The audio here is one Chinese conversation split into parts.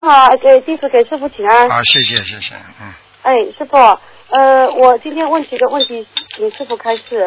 好，弟子给师傅请安。 好，谢谢。 哎，师傅，我今天问几个问题，请师傅开示。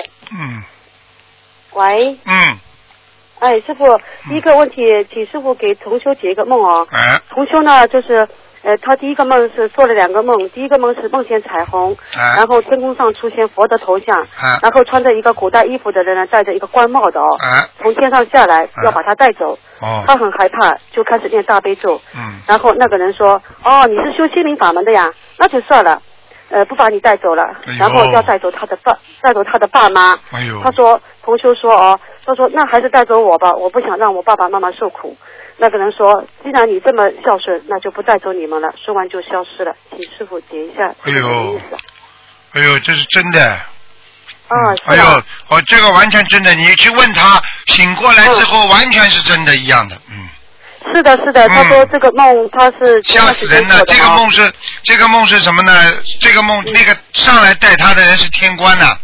喂。哎，师傅，第一个问题，请师傅给同修解一个梦哦。同修呢，就是他第一个梦是做了2个梦，第一个梦是梦见彩虹，然后天空上出现佛的头像，然后穿着一个古代衣服的人呢，戴着一个冠帽的从天上下来要把他带走。他很害怕，就开始念大悲咒。然后那个人说：“哦，你是修心灵法门的呀，那就算了。”不把你带走了，然后要带走他的爸妈。他说，同修说他说那还是带走我吧，我不想让我爸爸妈妈受苦。那个人说，既然你这么孝顺，那就不带走你们了。说完就消失了，请师傅解一下这个意思。 哎呦，这是真的。 哎呦， 这个完全真的，你去问他，醒过来之后完全是真的一样的。 是的，他说这个梦他是吓死人的。这个梦是什么呢？这个梦那个上来带他的人是天官呐。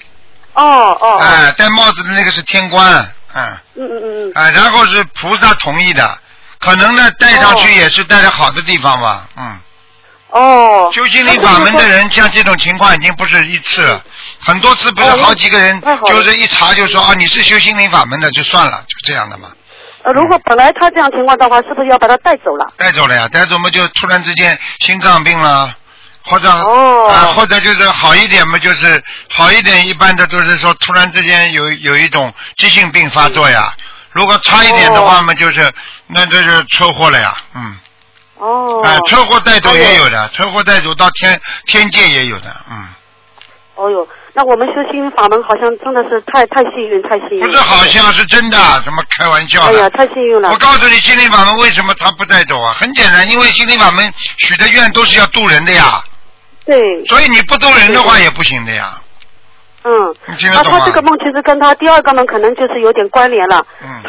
戴帽子的那个是天官。然后是菩萨同意的，可能呢带上去也是带到好的地方吧。修心灵法门的人像这种情况已经不是一次了，很多次不是好几个人就是一查就说你是修心灵法门的就算了，就这样的嘛。 如果本来他这样情况的话，是不是要把他带走了？ 带走了呀，带走嘛就突然之间心脏病了，或者或者就是好一点嘛，就是好一点，一般的都是说突然之间有一种急性病发作呀。如果差一点的话嘛，就是那就是车祸了呀。车祸带走也有的，车祸带走到天界也有的。 那我们修心灵法门好像真的是太幸运。 不是好像是真的，怎么开玩笑的？ 哎呀，太幸运了！ 我告诉你，心灵法门为什么他不带走啊？很简单，因为心灵法门许的愿都是要渡人的呀。 对。 所以你不渡人的话也不行的呀。你听得懂吗？ 他这个梦其实跟他第2个梦可能就是有点关联了。